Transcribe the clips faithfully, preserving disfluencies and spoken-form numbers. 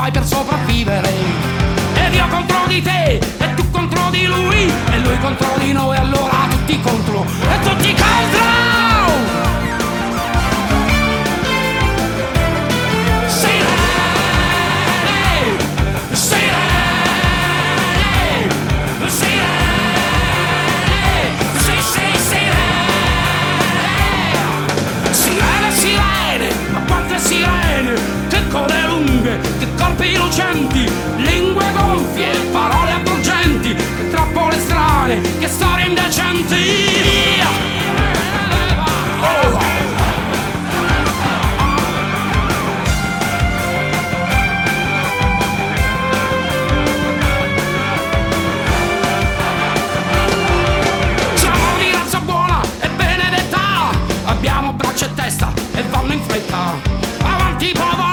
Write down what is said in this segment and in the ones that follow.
fai per sopravvivere. Ed io contro di te, e tu contro di lui, e lui contro di noi, allora tutti contro, e tutti contro! Che corpi lucenti, lingue gonfie, parole avvolgenti, che trappole strane, che storie indecenti. Oh. Siamo di razza buona e benedetta, abbiamo braccia e testa e vanno in fretta. Avanti popolo!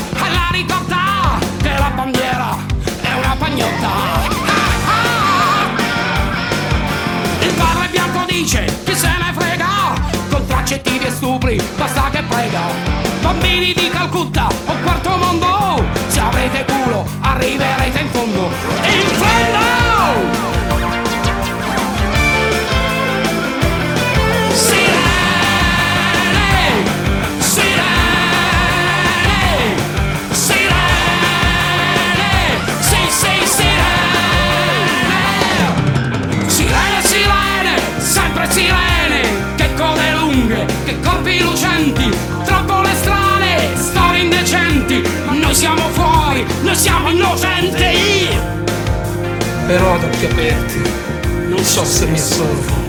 Il padre bianco dice chi se ne frega, contraccettivi e stupri basta che prega. Bambini di Calcutta o quarto mondo, se avrete culo arriverete in fondo. In fondo! Sirene, che code lunghe, che corpi lucenti, trappole strane, storie indecenti. Noi siamo fuori, noi siamo innocenti. Però ad occhi aperti non so se mi assolvo.